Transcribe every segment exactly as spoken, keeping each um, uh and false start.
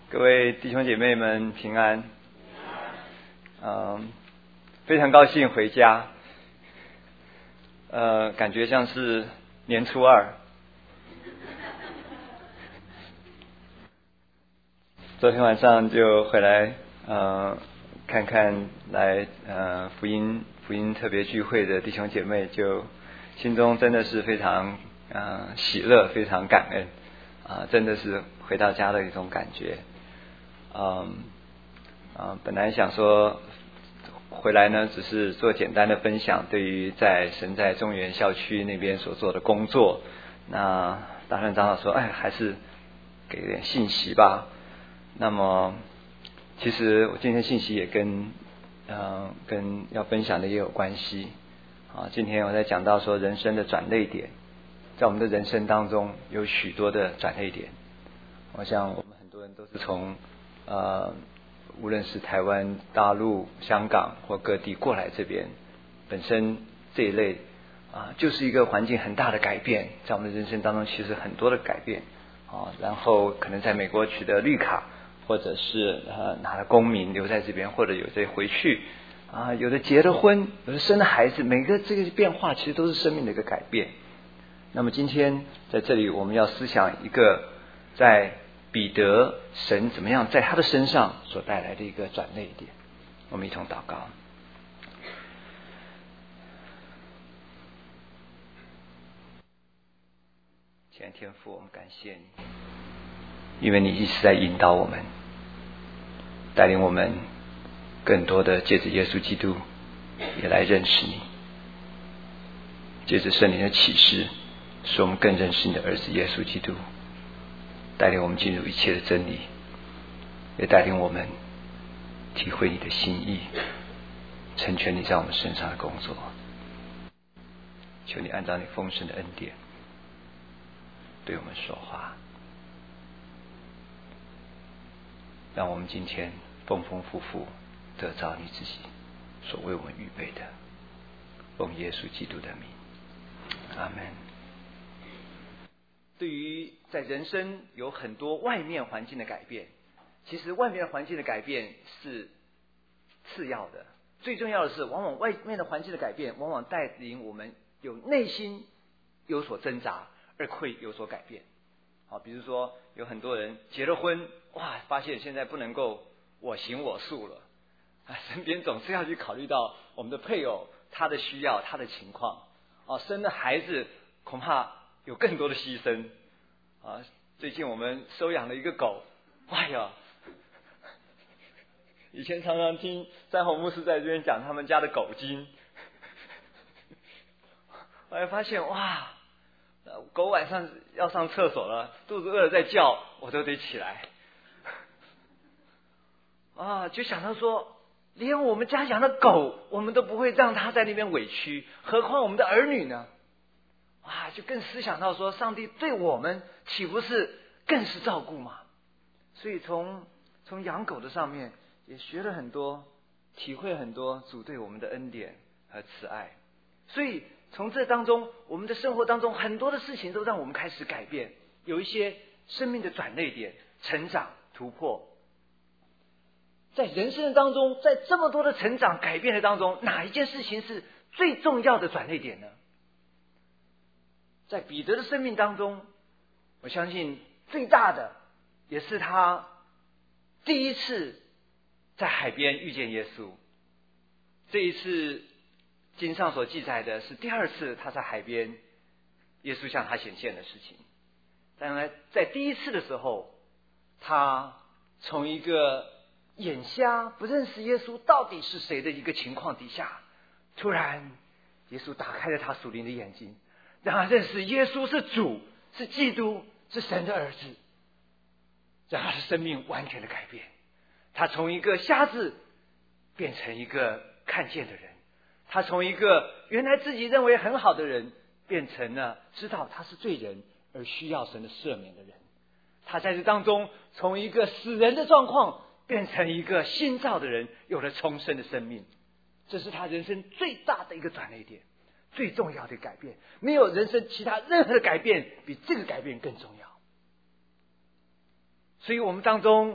各位弟兄姐妹们平安。嗯，非常高兴回家。呃，感觉像是年初二。昨天晚上就回来，呃，看看来呃福音福音特别聚会的弟兄姐妹，就心中真的是非常呃喜乐，非常感恩啊、呃，真的是回到家的一种感觉。嗯啊，本来想说回来呢，只是做简单的分享，对于在神在中原校区那边所做的工作。那打算长老说，哎，还是给点信息吧。那么，其实我今天信息也跟呃跟要分享的也有关系。啊，今天我在讲到说人生的转捩点，在我们的人生当中有许多的转捩点。我想我们很多人都是从呃，无论是台湾、大陆、香港或各地过来这边，本身这一类啊，就是一个环境很大的改变，在我们的人生当中其实很多的改变啊。然后可能在美国取得绿卡，或者是呃拿了公民留在这边，或者有的回去啊，有的结了婚，有的生了孩子，每个这个变化其实都是生命的一个改变。那么今天在这里我们要思想一个在彼得神怎么样在他的身上所带来的一个转捩点。我们一同祷告。亲爱的天父，我们感谢你，因为你一直在引导我们，带领我们更多的借着耶稣基督也来认识你，借着圣灵的启示使我们更认识你的儿子耶稣基督，带领我们进入一切的真理，也带领我们体会你的心意，成全你在我们身上的工作。求你按照你丰盛的恩典对我们说话，让我们今天丰丰富富得着你自己所为我们预备的，奉耶稣基督的名，阿们。对于在人生有很多外面环境的改变，其实外面环境的改变是次要的，最重要的是往往外面的环境的改变往往带领我们有内心有所挣扎而会有所改变。好，比如说有很多人结了婚，哇，发现现在不能够我行我素了啊，身边总是要去考虑到我们的配偶他的需要他的情况啊，生了孩子恐怕有更多的牺牲啊。最近我们收养了一个狗，哎呀，以前常常听三红牧师在这边讲他们家的狗精，后来发现哇，狗晚上要上厕所了，肚子饿了在叫，我都得起来啊，就想到说连我们家养的狗我们都不会让它在那边委屈，何况我们的儿女呢？啊，就更思想到说上帝对我们岂不是更是照顾吗？所以从从养狗的上面也学了很多，体会很多主对我们的恩典和慈爱。所以从这当中，我们的生活当中很多的事情都让我们开始改变，有一些生命的转捩点，成长突破。在人生当中，在这么多的成长改变的当中，哪一件事情是最重要的转捩点呢？在彼得的生命当中，我相信最大的也是他第一次在海边遇见耶稣。这一次经上所记载的是第二次他在海边耶稣向他显现的事情。当然在第一次的时候，他从一个眼瞎不认识耶稣到底是谁的一个情况底下，突然耶稣打开了他属灵的眼睛，让他认识耶稣是主，是基督，是神的儿子，让他的生命完全的改变。他从一个瞎子变成一个看见的人，他从一个原来自己认为很好的人变成了知道他是罪人而需要神的赦免的人。他在这当中从一个死人的状况变成一个新造的人，有了重生的生命。这是他人生最大的一个转捩点，最重要的改变。没有人生其他任何的改变比这个改变更重要。所以我们当中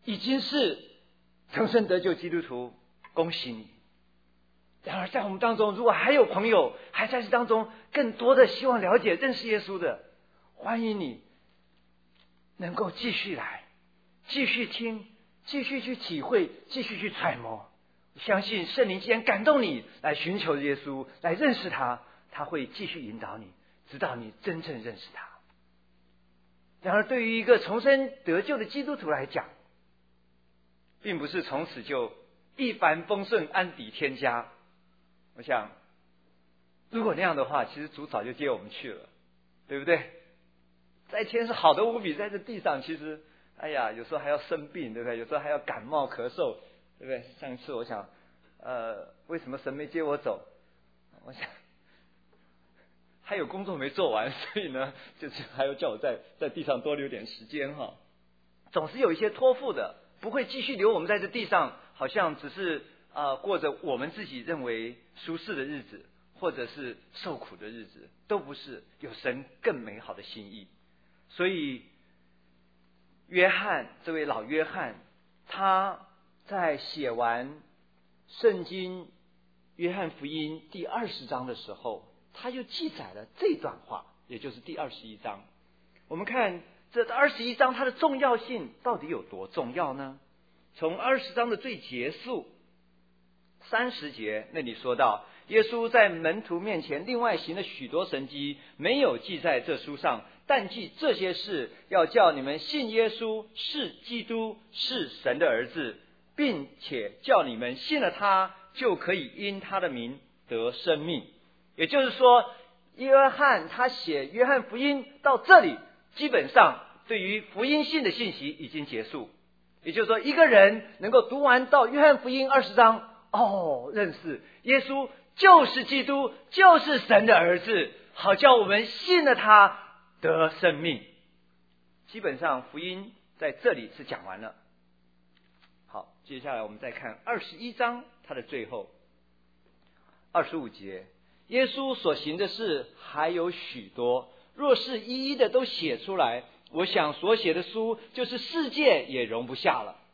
已经是重生得救基督徒，恭喜你。然而在我们当中，如果还有朋友还在这当中更多的希望了解认识耶稣的，欢迎你能够继续来，继续听，继续去体会，继续去揣摩。相信圣灵既然感动你来寻求耶稣，来认识他，他会继续引导你，直到你真正认识他。然而对于一个重生得救的基督徒来讲，并不是从此就一帆风顺、安抵天家。我想如果那样的话，其实主早就接我们去了，对不对？在天是好的无比，在这地上其实哎呀，有时候还要生病，对不对？有时候还要感冒咳嗽，对不对？上一次我想呃，为什么神没接我走？我想还有工作没做完，所以呢就是还要叫我在在地上多留点时间哈。总是有一些托付的，不会继续留我们在这地上，好像只是呃过着我们自己认为舒适的日子，或者是受苦的日子，都不是，有神更美好的心意。所以约翰，这位老约翰，他在写完圣经约翰福音第二十章的时候，他就记载了这段话，也就是第二十一章。我们看这二十一章它的重要性到底有多重要呢？从二十章的最结束三十节那里说到，耶稣在门徒面前另外行了许多神迹，没有记在这书上，但记这些事，要叫你们信耶稣是基督，是神的儿子，并且叫你们信了他，就可以因他的名得生命。也就是说，约翰他写约翰福音到这里，基本上对于福音性的信息已经结束。也就是说，一个人能够读完到约翰福音二十章，哦，认识耶稣就是基督，就是神的儿子，好叫我们信了他得生命。基本上福音在这里是讲完了。好，接下来我们再看二十一章它的最后二十五节，耶稣所行的事还有许多，若是一一的都写出来，我想所写的书就是世界也容不下了。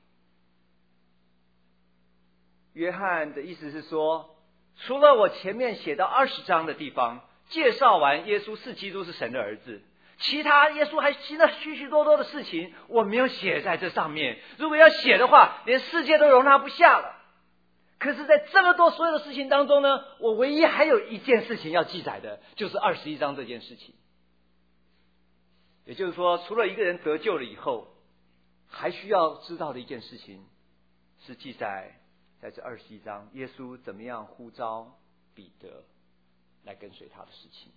约翰的意思是说，除了我前面写到二十章的地方介绍完耶稣是基督，是神的儿子，其他耶稣还行了许许多多的事情，我没有写在这上面。如果要写的话，连世界都容纳不下了。可是在这么多所有的事情当中呢，我唯一还有一件事情要记载的，就是二十一章这件事情。也就是说，除了一个人得救了以后，还需要知道的一件事情，是记载在这二十一章，耶稣怎么样呼召彼得来跟随他的事情。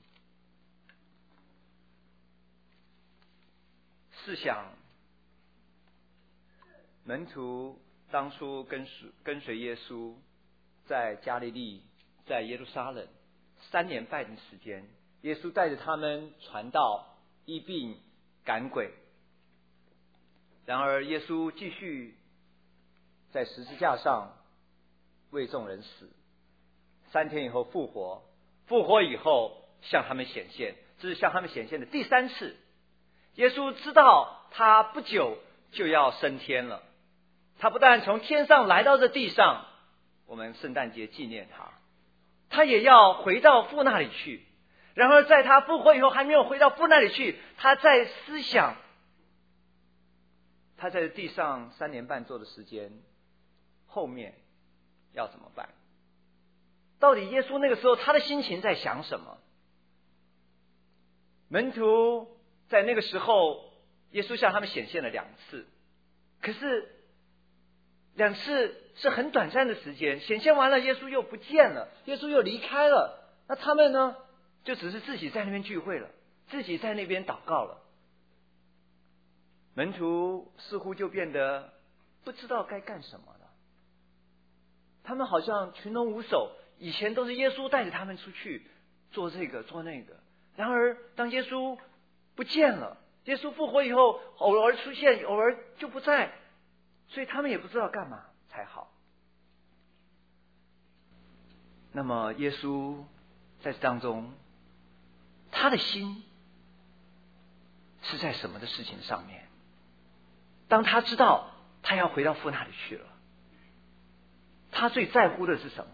试想，门徒当初跟随跟随耶稣，在加利利，在耶路撒冷三年半的时间，耶稣带着他们传道、医病、赶鬼。然而耶稣继续在十字架上为众人死，三天以后复活，复活以后向他们显现，这是向他们显现的第三次。耶稣知道他不久就要升天了，他不但从天上来到这地上，我们圣诞节纪念他，他也要回到父那里去。然而在他复活以后还没有回到父那里去，他在思想他在地上三年半做的时间后面要怎么办。到底耶稣那个时候他的心情在想什么？门徒在那个时候，耶稣向他们显现了两次，可是两次是很短暂的时间，显现完了耶稣又不见了，耶稣又离开了，那他们呢就只是自己在那边聚会了，自己在那边祷告了。门徒似乎就变得不知道该干什么了，他们好像群龙无首，以前都是耶稣带着他们出去做这个做那个，然而当耶稣不见了，耶稣复活以后偶尔出现，偶尔就不在，所以他们也不知道干嘛才好。那么耶稣在这当中，他的心是在什么的事情上面？当他知道他要回到父那里去了。他最在乎的是什么？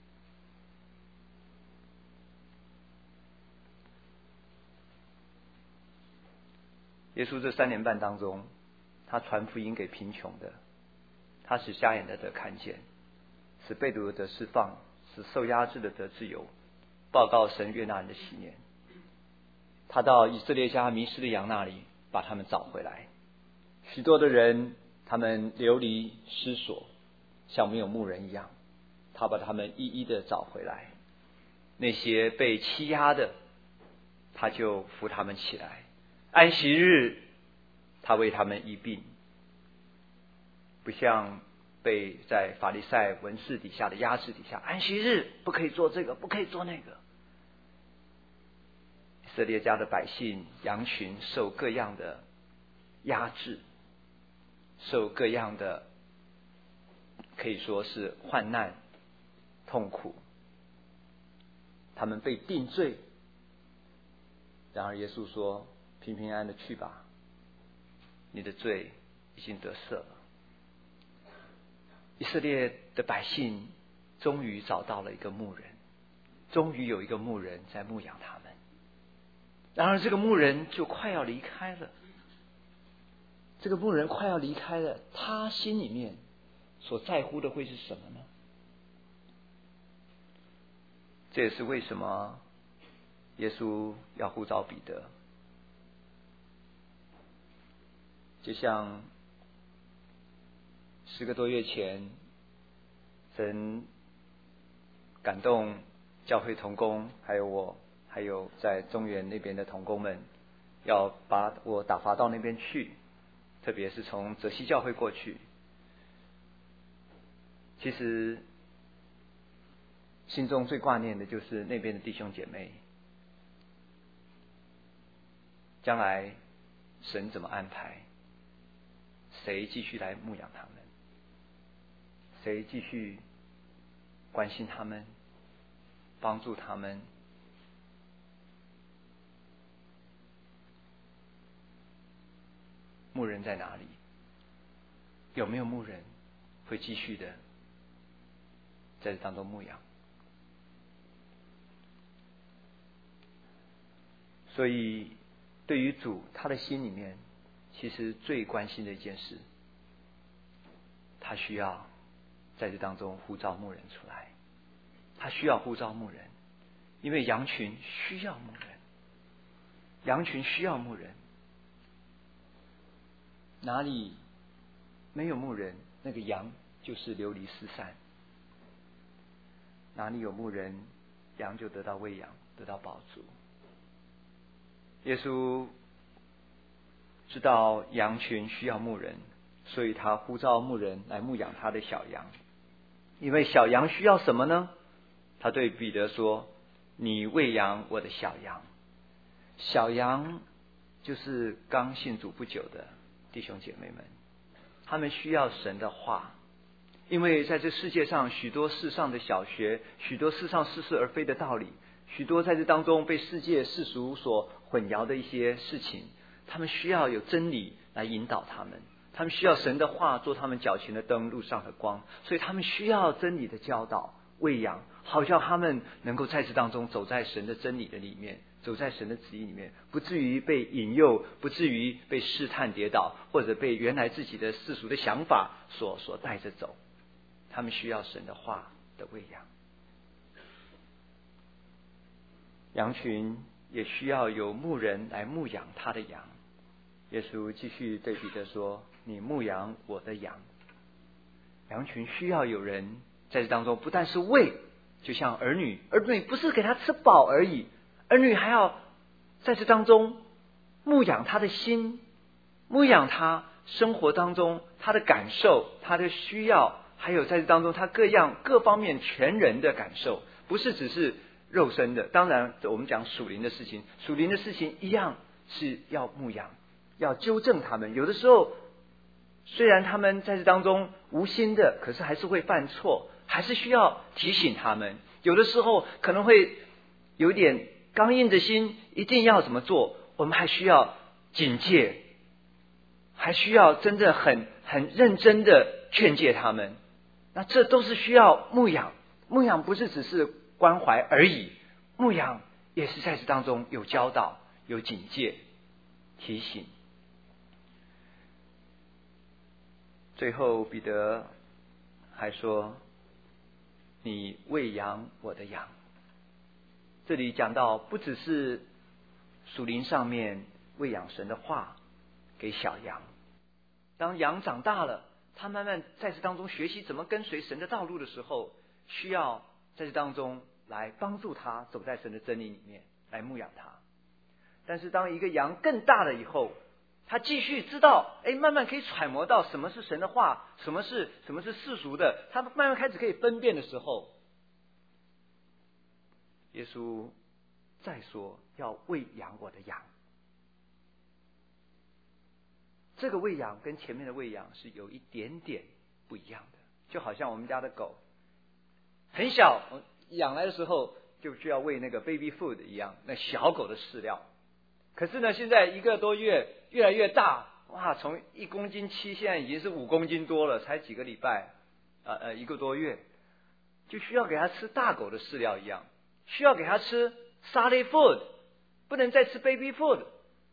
耶稣这三年半当中，他传福音给贫穷的，他使瞎眼的得看见，使被掳的得释放，使受压制的得自由，报告神悦纳人的喜年。他到以色列家迷失的羊那里，把他们找回来。许多的人，他们流离失所，像没有牧人一样，他把他们一一的找回来。那些被欺压的，他就扶他们起来。安息日，他为他们医病，不像被在法利赛文士底下的压制底下，安息日不可以做这个，不可以做那个。以色列家的百姓羊群受各样的压制，受各样的可以说是患难痛苦，他们被定罪。然而耶稣说，平平安安的去吧，你的罪已经得赦了。以色列的百姓终于找到了一个牧人，终于有一个牧人在牧养他们。然而这个牧人就快要离开了，这个牧人快要离开了，他心里面所在乎的会是什么呢？这也是为什么耶稣要呼召彼得。就像十个多月前，神感动教会同工，还有我，还有在中原那边的同工们，要把我打发到那边去，特别是从泽西教会过去。其实心中最挂念的就是那边的弟兄姐妹，将来神怎么安排？谁继续来牧养他们？谁继续关心他们，帮助他们？牧人在哪里？有没有牧人会继续的在这当中牧养？所以对于主，他的心里面其实最关心的一件事，他需要在这当中呼召牧人出来。他需要呼召牧人，因为羊群需要牧人，羊群需要牧人。哪里没有牧人，那个羊就是流离失散。哪里有牧人，羊就得到喂养，得到饱足。耶稣知道羊群需要牧人，所以他呼召牧人来牧养他的小羊。因为小羊需要什么呢？他对彼得说，你喂养我的小羊。小羊就是刚信主不久的弟兄姐妹们，他们需要神的话。因为在这世界上，许多世上的小学，许多世上似是而非的道理，许多在这当中被世界世俗所混淆的一些事情，他们需要有真理来引导他们，他们需要神的话做他们脚前的灯，路上的光。所以他们需要真理的教导喂养，好叫他们能够在这当中走在神的真理的里面，走在神的旨意里面，不至于被引诱，不至于被试探跌倒，或者被原来自己的世俗的想法所所带着走。他们需要神的话的喂养。羊群也需要有牧人来牧养他的羊。耶稣继续对彼得说，你牧养我的羊。羊群需要有人在这当中，不但是喂，就像儿女，儿女不是给他吃饱而已，儿女还要在这当中牧养他的心，牧养他生活当中他的感受，他的需要，还有在这当中他各样各方面全人的感受，不是只是肉身的。当然我们讲属灵的事情，属灵的事情一样是要牧养，要纠正他们。有的时候虽然他们在这当中无心的，可是还是会犯错，还是需要提醒他们。有的时候可能会有点刚硬的心，一定要怎么做，我们还需要警戒， 还需要真正很很认真的劝诫他们。那这都是需要牧养，牧养不是只是关怀而已，牧养也是在这当中有教导、有警戒、提醒。最后彼得还说，你喂养我的羊。这里讲到不只是属灵上面喂养神的话给小羊，当羊长大了，他慢慢在这当中学习怎么跟随神的道路的时候，需要在这当中来帮助他走在神的真理里面，来牧养他。但是当一个羊更大了以后，他继续知道，哎，慢慢可以揣摩到什么是神的话，什么是什么是世俗的，他慢慢开始可以分辨的时候，耶稣再说要喂养我的羊。这个喂养跟前面的喂养是有一点点不一样的，就好像我们家的狗很小，养来的时候就需要喂那个 baby food 一样，那小狗的饲料。可是呢，现在一个多月越来越大，哇，从一公斤七现在已经是五公斤多了，才几个礼拜，呃呃一个多月，就需要给它吃大狗的饲料一样，需要给它吃 solid food， 不能再吃 baby food。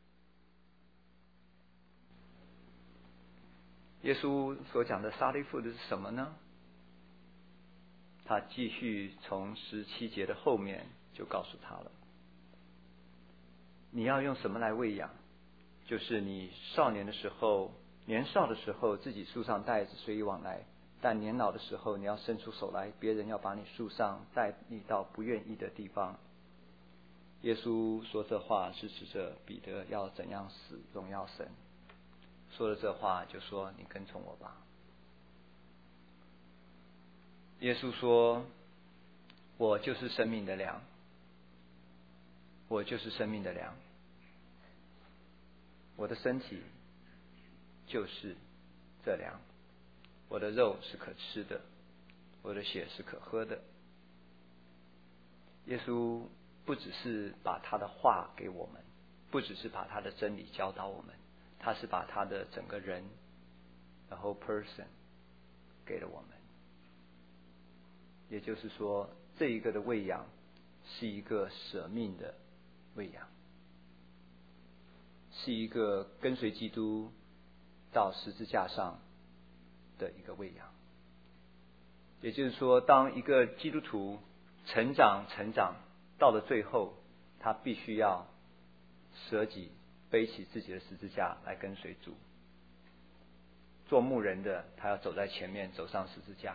耶稣所讲的 solid food 是什么呢？他继续从十七节的后面就告诉他了，你要用什么来喂养？就是你少年的时候，年少的时候自己束上带子随意往来，但年老的时候你要伸出手来，别人要把你束上，带你到不愿意的地方。耶稣说这话是指着彼得要怎样死荣耀神，说了这话就说你跟从我吧。耶稣说，我就是生命的粮，我就是生命的粮，我的身体就是这粮，我的肉是可吃的，我的血是可喝的。耶稣不只是把他的话给我们，不只是把他的真理教导我们，他是把他的整个人 the whole person 给了我们。也就是说，这一个的喂养是一个舍命的喂养，是一个跟随基督到十字架上的一个喂养。也就是说，当一个基督徒成长成长到了最后，他必须要舍己背起自己的十字架来跟随主。做牧人的，他要走在前面，走上十字架，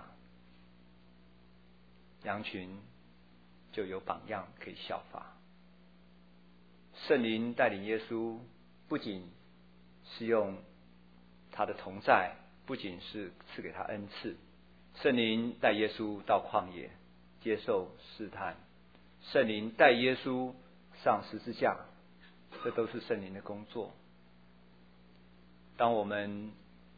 羊群就有榜样可以效法。圣灵带领耶稣，不仅是用他的同在，不仅是赐给他恩赐，圣灵带耶稣到旷野接受试探，圣灵带耶稣上十字架，这都是圣灵的工作。当我们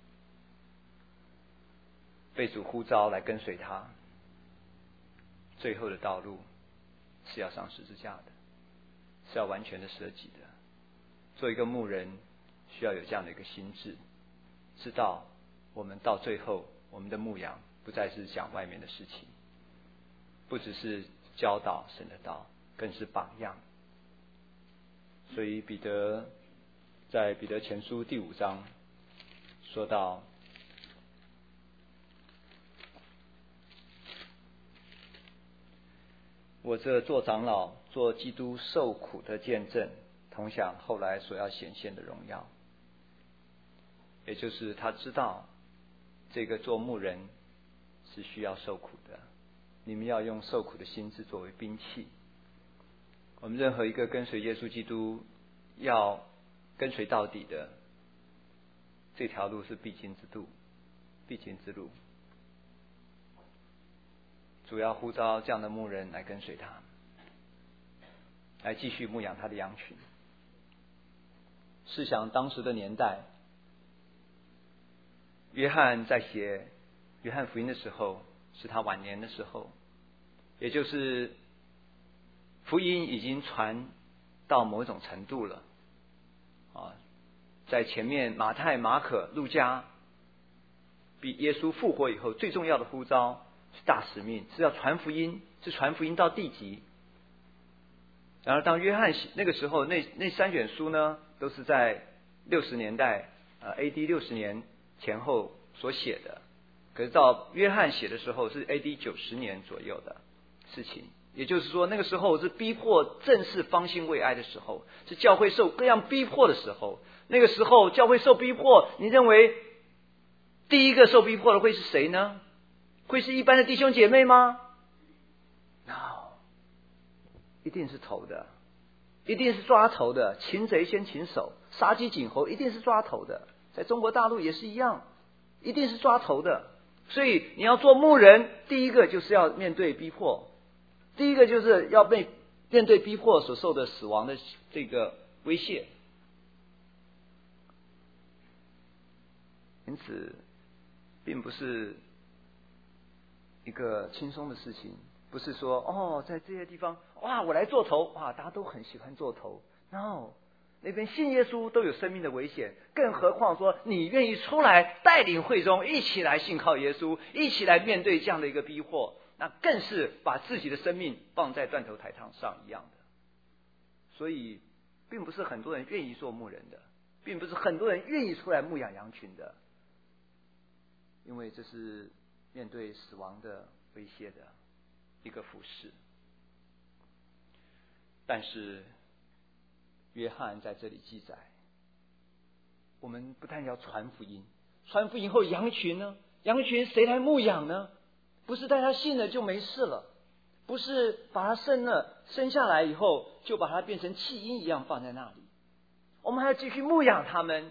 被主呼召来跟随他，最后的道路是要上十字架的，是要完全的舍己的。做一个牧人需要有这样的一个心智，知道我们到最后，我们的牧养不再是讲外面的事情，不只是教导神的道，更是榜样。所以彼得在彼得前书第五章说到，我这做长老做基督受苦的见证，同享后来所要显现的荣耀。也就是他知道这个做牧人是需要受苦的，你们要用受苦的心志作为兵器。我们任何一个跟随耶稣基督要跟随到底的，这条路是必经之路，必经之路。主要呼召这样的牧人来跟随他，来继续牧养他的羊群。试想当时的年代，约翰在写约翰福音的时候，是他晚年的时候，也就是福音已经传到某种程度了啊， 在前面马太、马可、路加，比耶稣复活以后最重要的呼召是大使命，是要传福音，是传福音到地极。然而当约翰写那个时候，那那三卷书呢，都是在六十年代呃 A D 六十年前后所写的，可是到约翰写的时候是 A D 九十年左右的事情。也就是说，那个时候是逼迫正式方兴未艾的时候，是教会受各样逼迫的时候。那个时候教会受逼迫，你认为第一个受逼迫的会是谁呢？会是一般的弟兄姐妹吗？ No， 一定是头的，一定是抓头的。擒贼先擒首，杀鸡儆猴，一定是抓头的。在中国大陆也是一样，一定是抓头的。所以你要做牧人，第一个就是要面对逼迫，第一个就是要被面对逼迫所受的死亡的这个威胁。因此并不是一个轻松的事情，不是说哦，在这些地方哇，我来做头，哇，大家都很喜欢做头。No， 那边信耶稣都有生命的危险，更何况说你愿意出来带领会众一起来信靠耶稣，一起来面对这样的一个逼迫，那更是把自己的生命放在断头台上一样的。所以并不是很多人愿意做牧人的，并不是很多人愿意出来牧养羊群的，因为这是面对死亡的威胁的一个服事。但是约翰在这里记载，我们不但要传福音，传福音后羊群呢？羊群谁来牧养呢？不是大家信了就没事了，不是把它生了生下来以后就把它变成弃婴一样放在那里，我们还要继续牧养他们。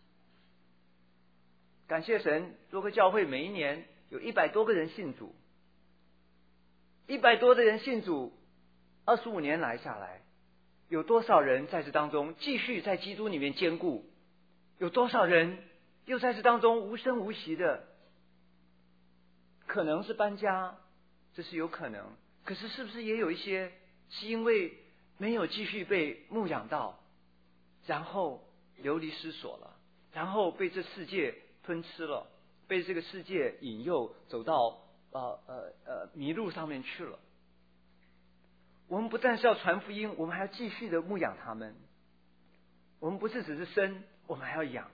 感谢神，多个教会每一年有一百多个人信主，一百多的人信主，二十五年来下来，有多少人在这当中继续在基督里面坚固？有多少人又在这当中无声无息的？可能是搬家，这是有可能，可是是不是也有一些是因为没有继续被牧养到，然后流离失所了，然后被这世界吞吃了，被这个世界引诱走到呃呃呃迷路上面去了。我们不但是要传福音，我们还要继续的牧养他们。我们不是只是生，我们还要养。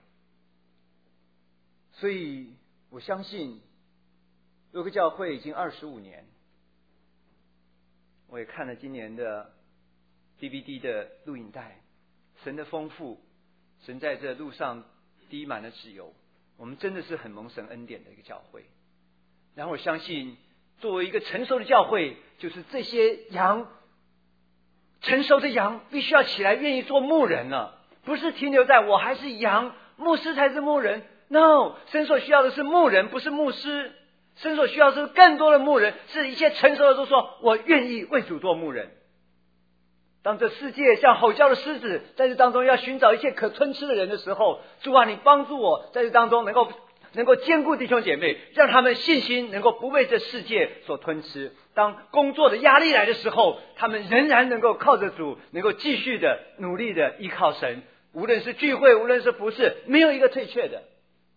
所以我相信洛克教会已经二十五年，我也看了今年的 D V D 的录影带，神的丰富，神在这路上滴满了自由，我们真的是很蒙神恩典的一个教会。然后我相信作为一个成熟的教会，就是这些羊，成熟的羊必须要起来愿意做牧人了，不是停留在我还是羊，牧师才是牧人。 No， 神所需要的是牧人，不是牧师。神所需要的是更多的牧人，是一些成熟的都说我愿意为主做牧人。当这世界像吼叫的狮子在这当中要寻找一切可吞吃的人的时候，主啊，你帮助我在这当中能够能够兼顾弟兄姐妹，让他们信心能够不被这世界所吞吃。当工作的压力来的时候，他们仍然能够靠着主，能够继续的努力的依靠神，无论是聚会，无论是服事，没有一个退却的。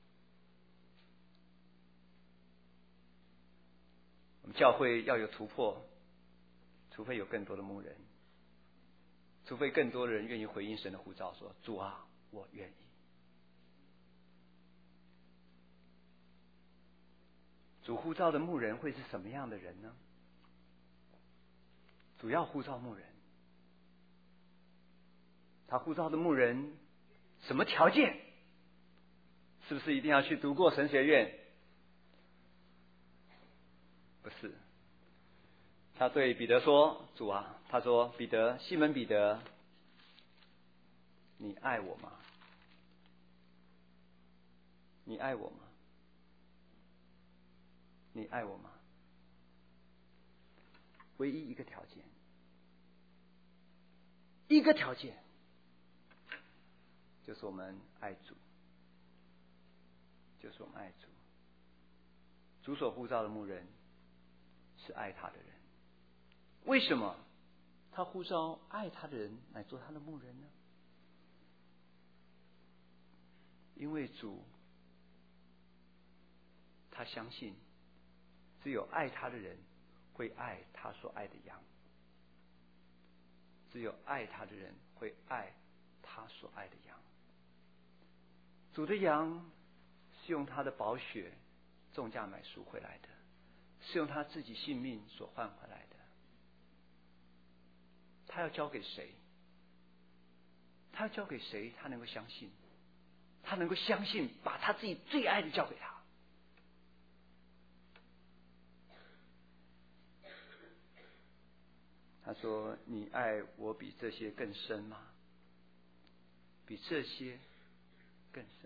我们教会要有突破，除非有更多的牧人，除非更多的人愿意回应神的呼召，说主啊，我愿意。主呼召的牧人会是什么样的人呢？主要呼召牧人，他呼召的牧人什么条件？是不是一定要去读过神学院？不是。他对彼得说，主啊，他说，彼得，西门彼得，你爱我吗？你爱我吗？你爱我吗？唯一一个条件，一个条件，就是我们爱主，就是我们爱主。主所呼召的牧人是爱他的人。为什么他呼召爱他的人来做他的牧人呢？ 因为主他相信只有爱他的人会爱他所爱的羊，只有爱他的人会爱他所爱的羊。主的羊是用他的宝血重价买赎回来的，是用他自己性命所换回来的。他要交给谁？他要交给谁？他能够相信？他能够相信把他自己最爱的交给他。他说：你爱我比这些更深吗？比这些更深。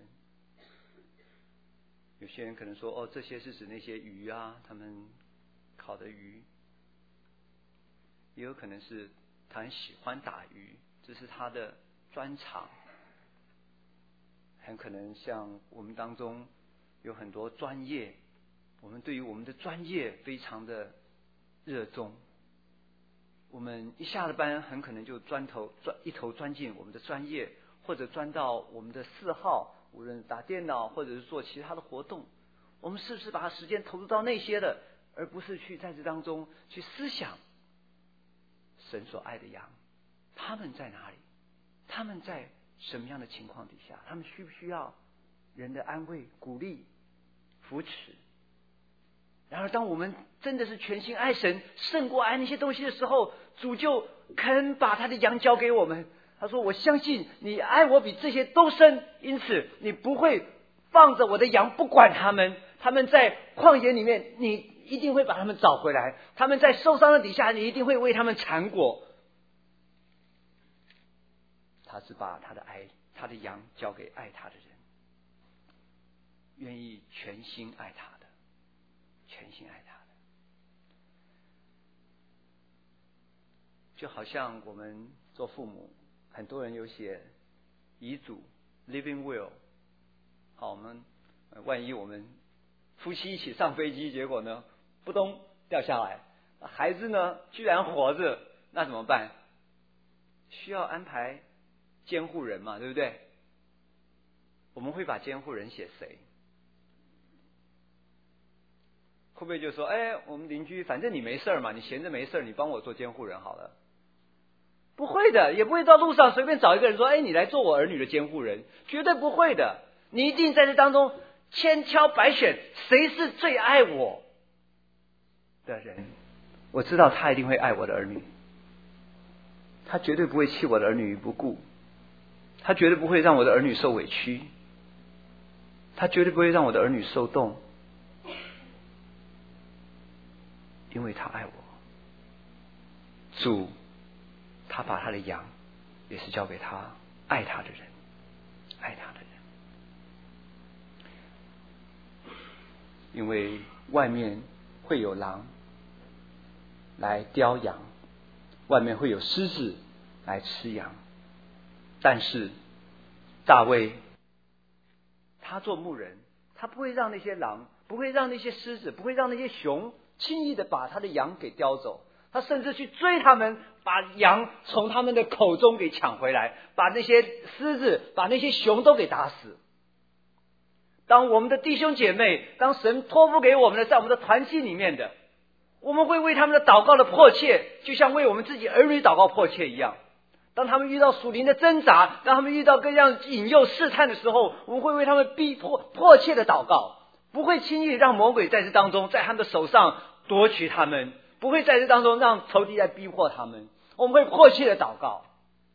有些人可能说，哦，这些是指那些鱼啊，他们烤的鱼。也有可能是他很喜欢打鱼，这是他的专长。很可能像我们当中有很多专业，我们对于我们的专业非常的热衷。我们一下了班，很可能就钻头钻一头钻进我们的专业，或者钻到我们的嗜好，无论打电脑或者是做其他的活动。我们是不是把时间投入到那些的，而不是去在这当中去思想神所爱的羊，他们在哪里？他们在什么样的情况底下？他们需不需要人的安慰、鼓励、扶持？然而当我们真的是全心爱神，胜过爱那些东西的时候，主就肯把他的羊交给我们。他说：我相信你爱我比这些都深，因此你不会放着我的羊不管他们。他们在旷野里面，你一定会把他们找回来。他们在受伤的底下，你一定会为他们缠果。他是把他的爱，他的羊交给爱他的人，愿意全心爱他的，全心爱他的。就好像我们做父母，很多人有写遗嘱 living will。 好，我们万一我们夫妻一起上飞机，结果呢扑通掉下来，孩子呢居然活着，那怎么办？需要安排监护人嘛，对不对？我们会把监护人写谁？会不会就说，哎，我们邻居反正你没事嘛，你闲着没事，你帮我做监护人好了？不会的，也不会到路上随便找一个人说，哎，你来做我儿女的监护人，绝对不会的。你一定在这当中千挑百选，谁是最爱我的人？我知道他一定会爱我的儿女，他绝对不会弃我的儿女于不顾，他绝对不会让我的儿女受委屈，他绝对不会让我的儿女受冻，因为他爱我。主他把他的羊也是交给他爱他的人，爱他的人。因为外面会有狼来叼羊，外面会有狮子来吃羊，但是大卫他做牧人，他不会让那些狼，不会让那些狮子，不会让那些熊轻易的把他的羊给叼走。他甚至去追他们，把羊从他们的口中给抢回来，把那些狮子，把那些熊都给打死。当我们的弟兄姐妹，当神托付给我们的，在我们的团契里面的，我们会为他们的祷告的迫切，就像为我们自己儿女祷告迫切一样。当他们遇到属灵的挣扎，当他们遇到各样引诱试探的时候，我们会为他们逼迫迫切的祷告，不会轻易让魔鬼在这当中在他们的手上夺取他们，不会在这当中让仇敌来逼迫他们。我们会迫切的祷告。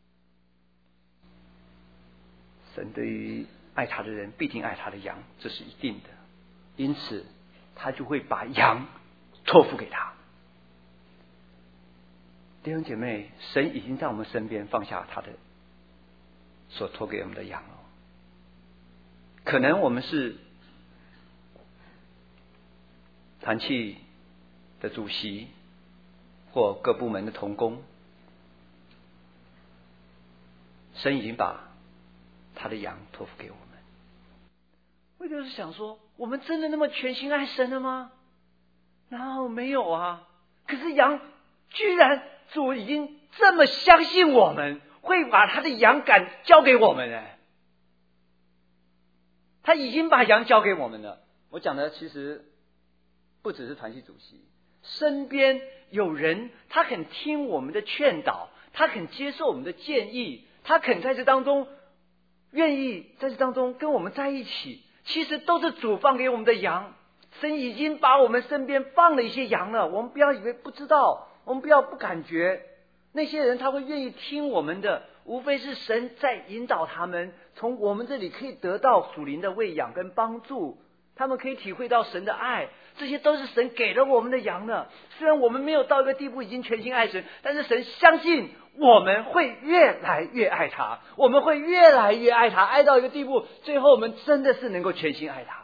神对于爱他的人必定爱他的羊，这是一定的，因此他就会把羊托付给他。弟兄姐妹，神已经在我们身边放下他的所托给我们的羊了。可能我们是团契的主席或各部门的同工，神已经把他的羊托付给我们。我就是想说，我们真的那么全心爱神了吗？然后没有啊。可是羊居然主已经这么相信我们，会把他的羊感交给我们呢？ 他已经把羊交给我们了。我讲的其实不只是团契主席，身边有人他肯听我们的劝导，他肯接受我们的建议，他肯在这当中愿意在这当中跟我们在一起，其实都是主放给我们的羊。神已经把我们身边放了一些羊了，我们不要以为不知道，我们不要不感觉。那些人他会愿意听我们的，无非是神在引导他们，从我们这里可以得到属灵的喂养跟帮助，他们可以体会到神的爱，这些都是神给了我们的羊呢。虽然我们没有到一个地步已经全心爱神，但是神相信我们会越来越爱他，我们会越来越爱他，爱到一个地步，最后我们真的是能够全心爱他。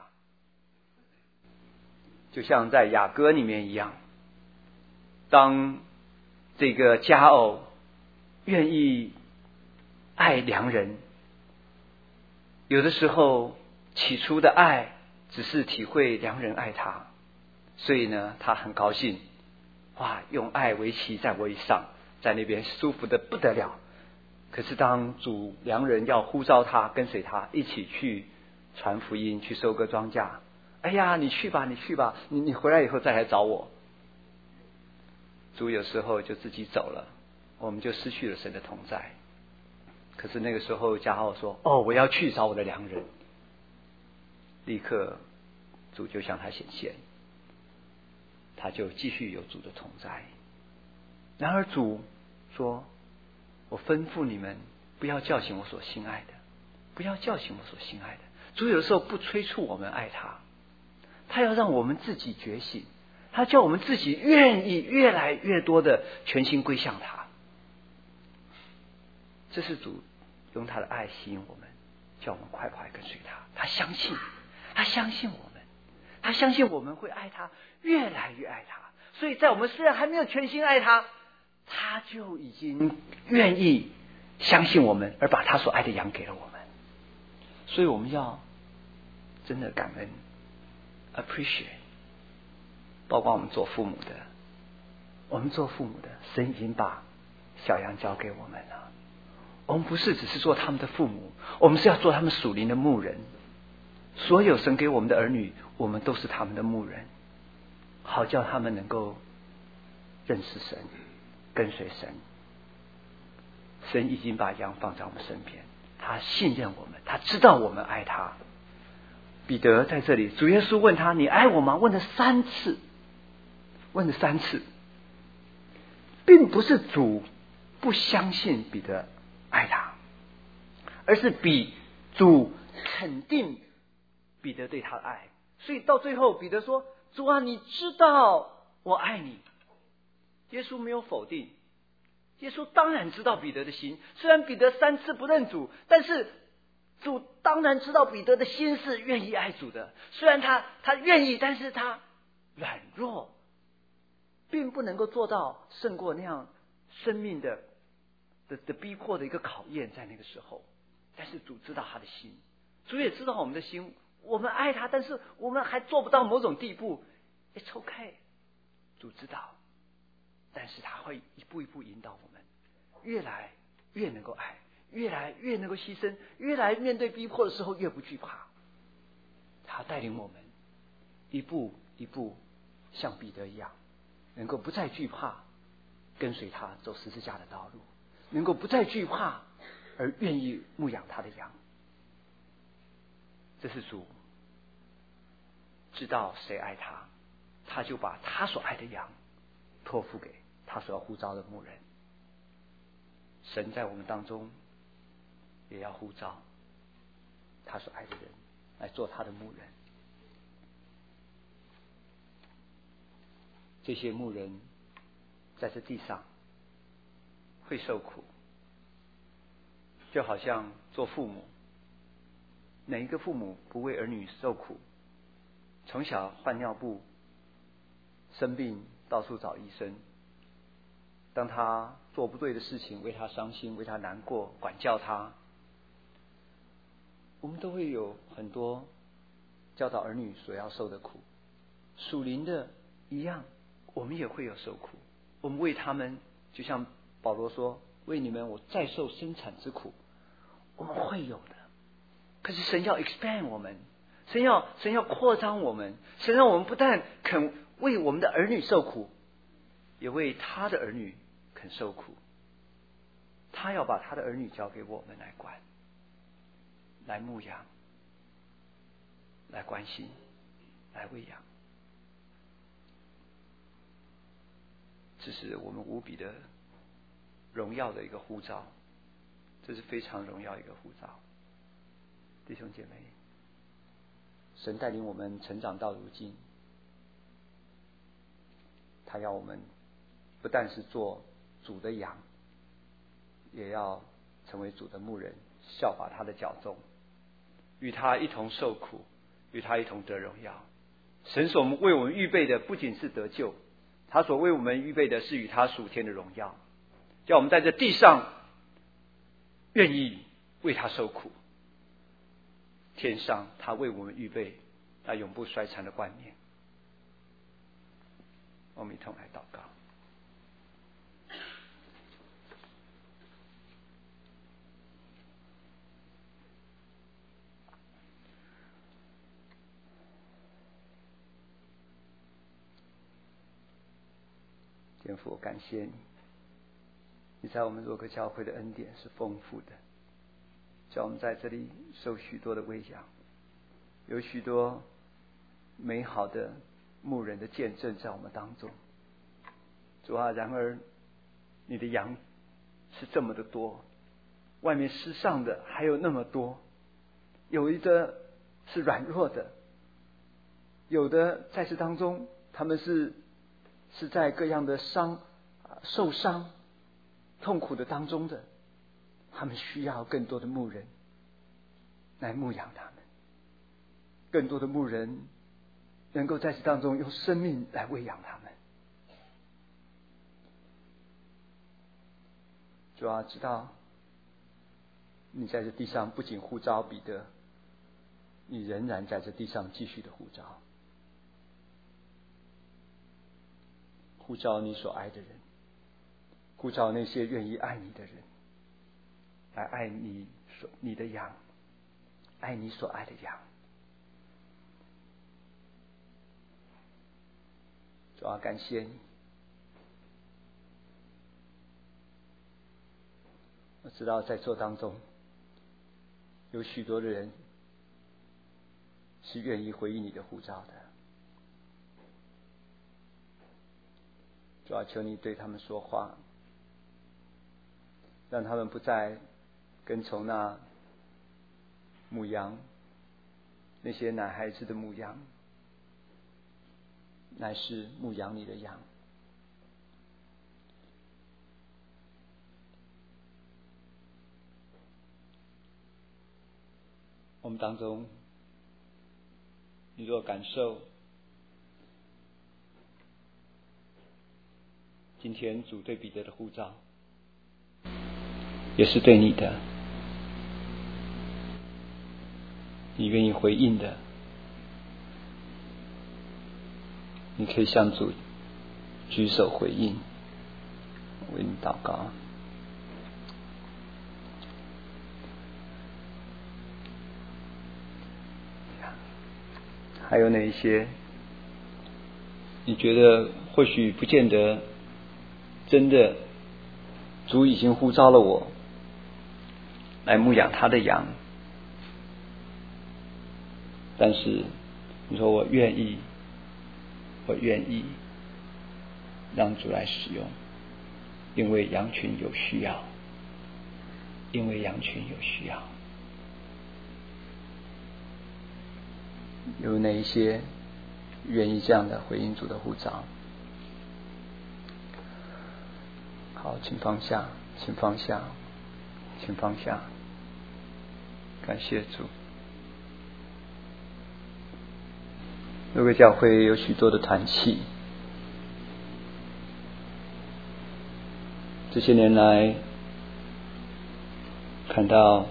就像在雅歌里面一样，当这个佳偶愿意爱良人，有的时候起初的爱只是体会良人爱他，所以呢他很高兴，哇，用爱为旗在位上，在那边舒服的不得了。可是当主良人要呼召他跟随他一起去传福音，去收割庄稼，哎呀你去吧你去吧，你你回来以后再来找我，主有时候就自己走了，我们就失去了神的同在。可是那个时候佳偶说，哦，我要去找我的良人，立刻主就向他显现，他就继续有主的同在。然而主说，我吩咐你们不要叫醒我所心爱的，不要叫醒我所心爱的。主有时候不催促我们爱他，他要让我们自己觉醒，他叫我们自己愿意越来越多的全心归向他。这是主用他的爱吸引我们，叫我们快快跟随他。他相信，他相信我们，他相信我们会爱他，越来越爱他。所以在我们虽然还没有全心爱他，他就已经愿意相信我们，而把他所爱的羊给了我们。所以我们要真的感恩 appreciate， 包括我们做父母的，我们做父母的，神已经把小羊交给我们了。我们不是只是做他们的父母，我们是要做他们属灵的牧人。所有神给我们的儿女，我们都是他们的牧人，好叫他们能够认识神，跟随神。神已经把羊放在我们身边，他信任我们，他知道我们爱他。彼得在这里，主耶稣问他，你爱我吗？问了三次，问了三次，并不是主不相信彼得爱他，而是比主肯定彼得对他的爱。所以到最后彼得说，主啊，你知道我爱你。耶稣没有否定，耶稣当然知道彼得的心，虽然彼得三次不认主，但是主当然知道彼得的心是愿意爱主的。虽然他他愿意，但是他软弱，并不能够做到胜过那样生命的的的逼迫的一个考验，在那个时候。但是主知道他的心，主也知道我们的心，我们爱他，但是我们还做不到某种地步。It's okay， 主知道，但是他会一步一步引导我们，越来越能够爱，越来越能够牺牲，越来面对逼迫的时候越不惧怕。他带领我们一步一步像彼得一样，能够不再惧怕，跟随他走十字架的道路，能够不再惧怕，而愿意牧养他的羊。这是主知道谁爱他，他就把他所爱的羊托付给他所要呼召的牧人。神在我们当中也要呼召他所爱的人来做他的牧人。这些牧人在这地上会受苦，就好像做父母，哪一个父母不为儿女受苦？从小换尿布，生病到处找医生，当他做不对的事情，为他伤心，为他难过，管教他，我们都会有很多教导儿女所要受的苦。属灵的一样，我们也会有受苦。我们为他们，就像保罗说，为你们我再受生产之苦，我们会有的。 可是神要 expand 我们，神要神要扩张我们，神让我们不但肯为我们的儿女受苦，也为他的儿女肯受苦。他要把他的儿女交给我们来管，来牧养，来关心，来喂养。这是我们无比的荣耀的一个呼召，这是非常荣耀一个呼召。弟兄姐妹，神带领我们成长到如今，他要我们不但是做主的羊，也要成为主的牧人，效法他的脚踪，与他一同受苦，与他一同得荣耀。神所为我们预备的不仅是得救，他所为我们预备的是与他属天的荣耀，叫我们在这地上愿意为他受苦，天上他为我们预备那永不衰残的冠冕。我们一同来祷告。天父，感谢你，你在我们若克教会的恩典是丰富的，叫我们在这里受许多的喂养，有许多美好的牧人的见证在我们当中。主啊，然而你的羊是这么的多，外面世上的还有那么多，有一的是软弱的，有的在这当中他们是是在各样的伤、受伤、痛苦的当中的，他们需要更多的牧人来牧养他们，更多的牧人能够在这当中用生命来喂养他们。主啊，知道你在这地上不仅呼召彼得，你仍然在这地上继续的呼召，呼召你所爱的人，呼召那些愿意爱你的人，来爱你所你的羊，爱你所爱的羊。主啊，感谢你，我知道在座当中有许多的人是愿意回应你的呼召的。主啊，求你对他们说话，让他们不再跟从那牧羊，那些男孩子的牧羊，乃是牧养你的羊。我们当中，你若感受今天主对彼得的呼召，也是对你的，你愿意回应的，你可以向主举手回应，为你祷告。还有哪一些你觉得或许不见得真的主已经呼召了我来牧养他的羊，但是你说我愿意我愿意让主来使用，因为羊群有需要，因为羊群有需要。有哪一些愿意这样的回应主的呼召？好，请放下，请放下，请放下。感谢主。有个教会有许多的团契，这些年来看到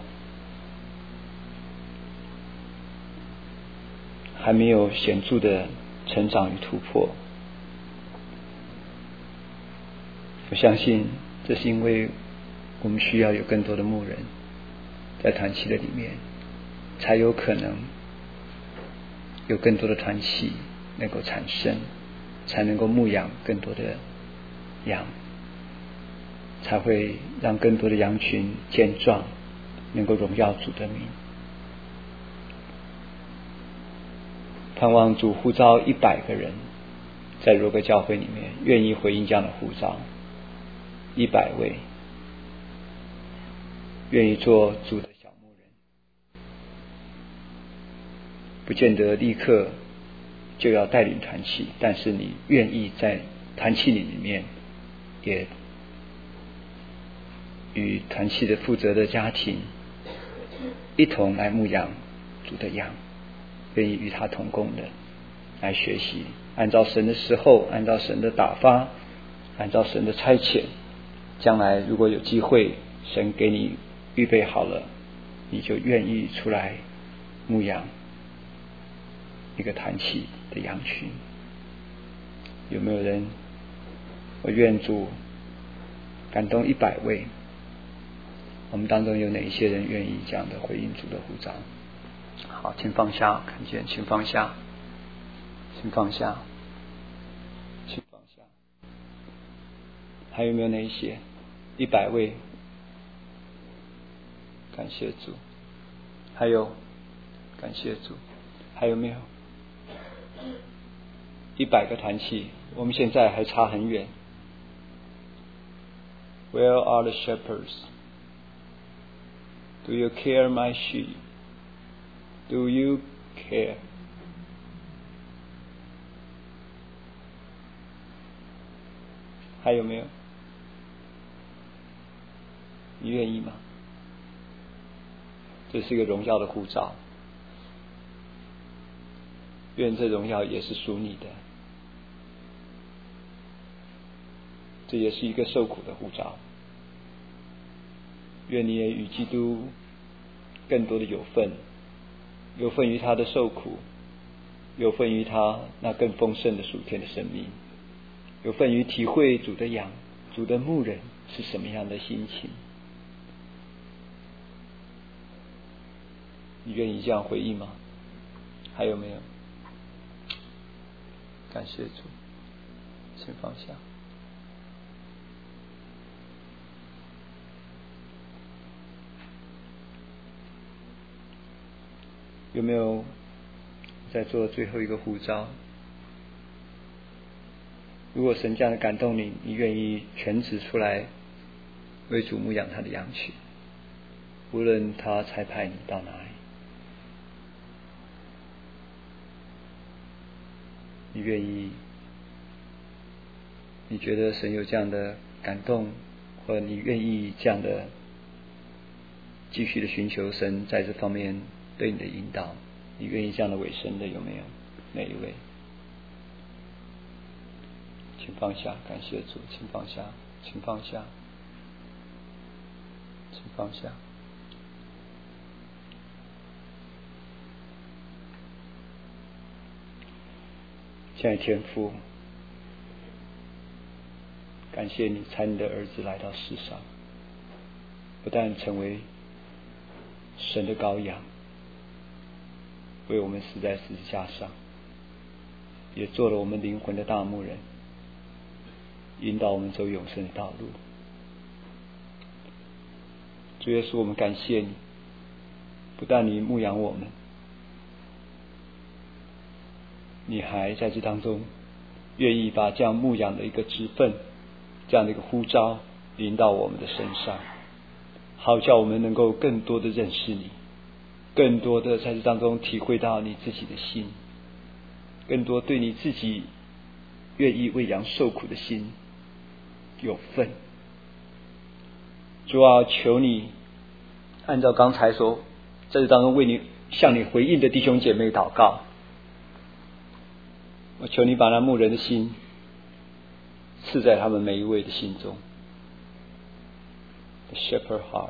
还没有显著的成长与突破。我相信这是因为我们需要有更多的牧人在团契的里面， 才有可能有更多的团契能够产生，才能够牧养更多的羊，才会让更多的羊群健壮，能够荣耀主的名。盼望主呼召一百个人，在若个教会里面愿意回应这样的呼召，一百位愿意做主的小牧人，不见得立刻就要带领团契，但是你愿意在团契里面也与团契的负责的家庭一同来牧养主的羊，愿意与他同工的来学习，按照神的时候，按照神的打发，按照神的差遣，将来如果有机会，神给你预备好了，你就愿意出来牧养一个团契的羊群。有没有人？我愿主感动一百位，我们当中有哪一些人愿意这样的回应主的呼召？好，请放下，看见，请放下，请放下，请放下。还有没有哪一些？一百位，感谢主。还有，感谢主。还有没有？一百个团契，我们现在还差很远。Where are the shepherds? Do you care, my sheep? Do you care? 还有没有？你愿意吗？这是一个荣耀的呼召，愿这荣耀也是属你的，这也是一个受苦的呼召。愿你也与基督更多的有份，有份于他的受苦，有份于他那更丰盛的属天的生命，有份于体会主的羊，主的牧人是什么样的心情。你愿意这样回应吗？还有没有？感谢主，请放下。有没有在做最后一个呼召？如果神这样的感动你，你愿意全职出来为主牧养他的羊群，无论他差派你到哪里，你愿意？你觉得神有这样的感动，或者你愿意这样的继续的寻求神在这方面对你的引导？你愿意这样的委身的有没有？哪一位？请放下，感谢主，请放下，请放下，请放下。亲爱的天父，感谢你差你的儿子来到世上，不但成为神的羔羊，为我们死在十字架上，也做了我们灵魂的大牧人，引导我们走永生的道路。主耶稣，我们感谢你，不但你牧养我们，你还在这当中愿意把这样牧养的一个职分，这样的一个呼召临到我们的身上，好叫我们能够更多的认识你，更多的在这当中体会到你自己的心，更多对你自己愿意为羊受苦的心有份。主啊，求你按照刚才所在这当中为你向你回应的弟兄姐妹祷告，我求你把那牧人的心赐在他们每一位的心中。 The shepherd heart。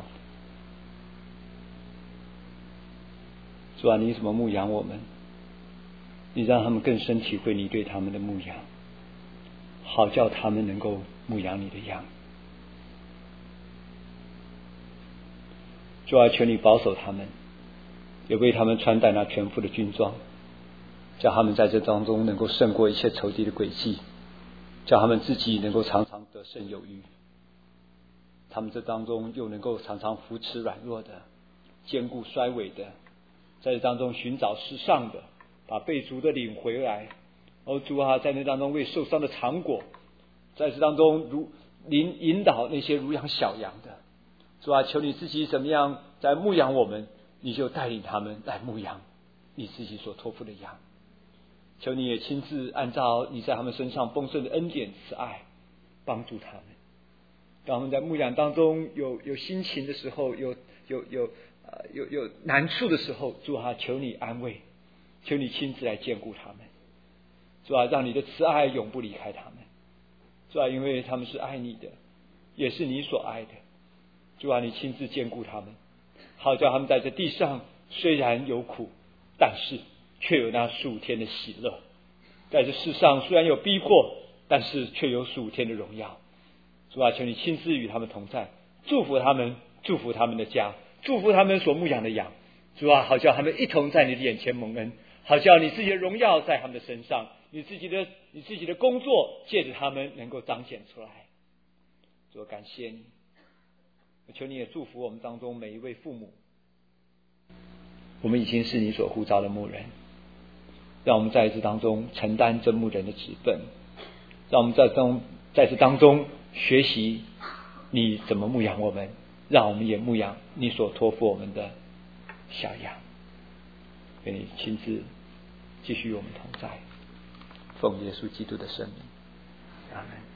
主啊，你怎么牧养我们？你让他们更深体会你对他们的牧养，好叫他们能够牧养你的羊。主啊，求你保守他们， 也为他们穿戴那全副的军装，叫他们在这当中能够胜过一切仇敌的诡计，叫他们自己能够常常得胜有余，他们这当中又能够常常扶持软弱的，坚固衰微的，在这当中寻找失丧的，把被逐的领回来。哦，主啊，在那当中为受伤的尝果，在这当中如引引导那些如养小羊的，主啊，求你自己怎么样在牧养我们，你就带领他们来牧养你自己所托付的羊。求你也亲自按照你在他们身上丰盛的恩典慈爱帮助他们。当他们在牧养当中有有心情的时候，有有有呃有有难处的时候，主啊，求你安慰，求你亲自来眷顾他们。主啊，让你的慈爱永不离开他们。主啊，因为他们是爱你的，也是你所爱的。主啊，你亲自眷顾他们，好叫他们在这地上虽然有苦，但是却有那数天的喜乐。在这世上虽然有逼迫，但是却有数天的荣耀。主啊，求你亲自与他们同在，祝福他们，祝福他们的家，祝福他们所牧养的羊。主啊，好叫他们一同在你的眼前蒙恩，好叫你自己的荣耀在他们的身上，你自己的你自己的工作借着他们能够彰显出来。主啊，感谢你，我求你也祝福我们当中每一位父母。我们已经是你所呼召的牧人，让我们在这当中承担这牧人的职分，让我们在中在这当中学习你怎么牧养我们，让我们也牧养你所托付我们的小羊。愿你亲自继续与我们同在，奉耶稣基督的圣名，阿们。